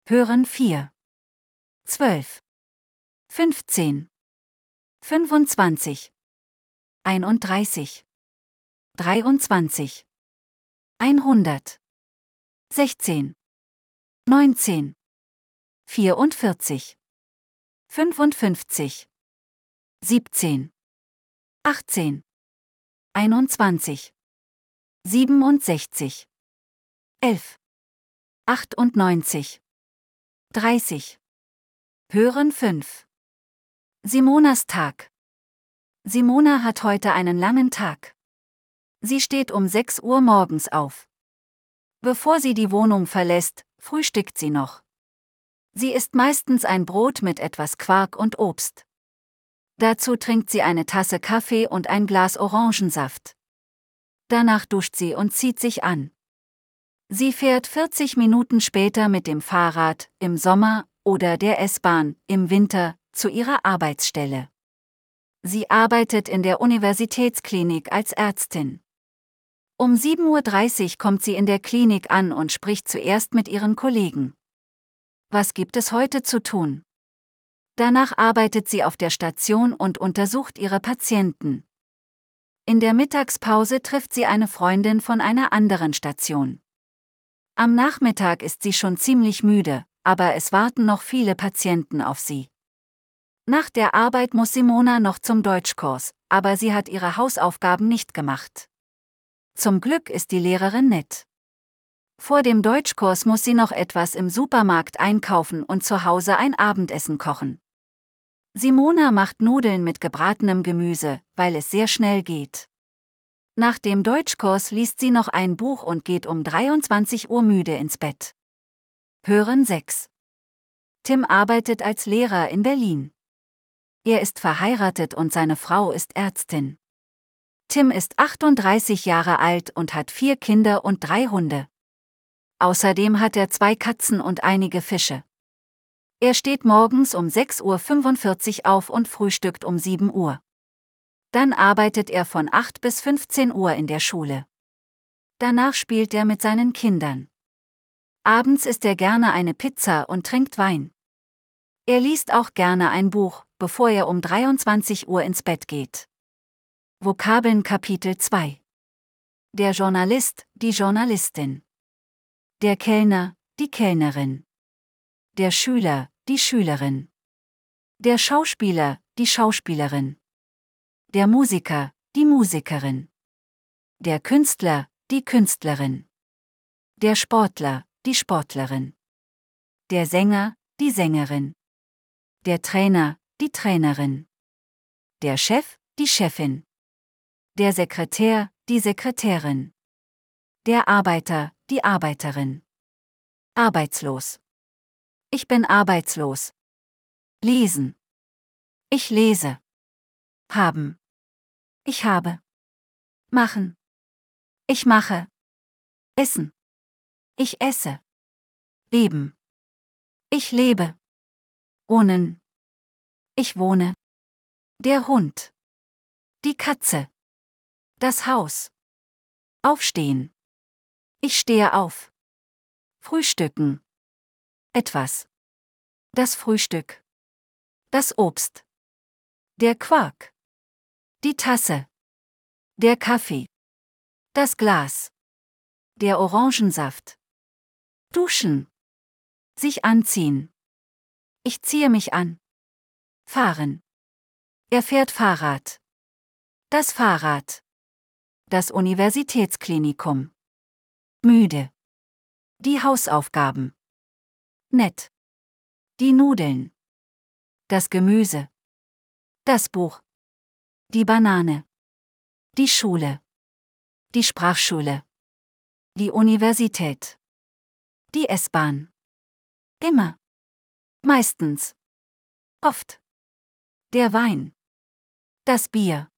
Hören 4, 12, 15, 25, 31, 23, 100, 16, 19, 44, 55, 17, 18, 21, 67, 11, 98, 30. Hören 5. Simonas Tag. Simona hat heute einen langen Tag. Sie steht um 6 Uhr morgens auf. Bevor sie die Wohnung verlässt, frühstückt sie noch. Sie isst meistens ein Brot mit etwas Quark und Obst. Dazu trinkt sie eine Tasse Kaffee und ein Glas Orangensaft. Danach duscht sie und zieht sich an. Sie fährt 40 Minuten später mit dem Fahrrad, im Sommer, oder der S-Bahn, im Winter, zu ihrer Arbeitsstelle. Sie arbeitet in der Universitätsklinik als Ärztin. Um 7:30 Uhr kommt sie in der Klinik an und spricht zuerst mit ihren Kollegen. Was gibt es heute zu tun? Danach arbeitet sie auf der Station und untersucht ihre Patienten. In der Mittagspause trifft sie eine Freundin von einer anderen Station. Am Nachmittag ist sie schon ziemlich müde, aber es warten noch viele Patienten auf sie. Nach der Arbeit muss Simona noch zum Deutschkurs, aber sie hat ihre Hausaufgaben nicht gemacht. Zum Glück ist die Lehrerin nett. Vor dem Deutschkurs muss sie noch etwas im Supermarkt einkaufen und zu Hause ein Abendessen kochen. Simona macht Nudeln mit gebratenem Gemüse, weil es sehr schnell geht. Nach dem Deutschkurs liest sie noch ein Buch und geht um 23 Uhr müde ins Bett. Hören 6. Tim arbeitet als Lehrer in Berlin. Er ist verheiratet und seine Frau ist Ärztin. Tim ist 38 Jahre alt und hat 4 Kinder und 3 Hunde. Außerdem hat er 2 Katzen und einige Fische. Er steht morgens um 6:45 Uhr auf und frühstückt um 7 Uhr. Dann arbeitet er von 8 bis 15 Uhr in der Schule. Danach spielt er mit seinen Kindern. Abends isst er gerne eine Pizza und trinkt Wein. Er liest auch gerne ein Buch, bevor er um 23 Uhr ins Bett geht. Vokabeln Kapitel 2. Der Journalist, die Journalistin. Der Kellner, die Kellnerin. Der Schüler, die Schülerin. Der Schauspieler, die Schauspielerin. Der Musiker, die Musikerin. Der Künstler, die Künstlerin. Der Sportler, die Sportlerin. Der Sänger, die Sängerin. Der Trainer, die Trainerin. Der Chef, die Chefin. Der Sekretär, die Sekretärin. Der Arbeiter, die Arbeiterin. Arbeitslos. Ich bin arbeitslos. Lesen. Ich lese. Haben. Ich habe. Machen. Ich mache. Essen. Ich esse. Leben. Ich lebe. Wohnen. Ich wohne. Der Hund. Die Katze. Das Haus. Aufstehen. Ich stehe auf. Frühstücken. Etwas. Das Frühstück. Das Obst. Der Quark. Die Tasse. Der Kaffee. Das Glas. Der Orangensaft. Duschen. Sich anziehen. Ich ziehe mich an. Fahren. Er fährt Fahrrad. Das Fahrrad. Das Universitätsklinikum. Müde. Die Hausaufgaben. Nett. Die Nudeln. Das Gemüse. Das Buch. Die Banane. Die Schule. Die Sprachschule. Die Universität. Die S-Bahn. Immer. Meistens. Oft. Der Wein. Das Bier.